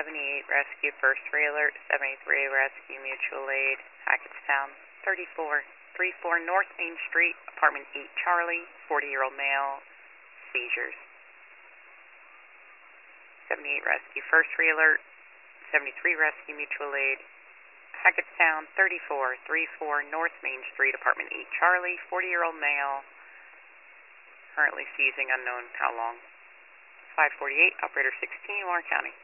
78 rescue, first alert. 73 rescue, mutual aid, Hackettstown. 34 North Main Street, apartment 8 Charlie, 40-year-old male, seizures. 78 rescue, first alert. 73 rescue, mutual aid, Hackettstown. 34 North Main Street, apartment 8 Charlie, 40-year-old male, currently seizing, unknown how long. 548, operator 16, Warren County.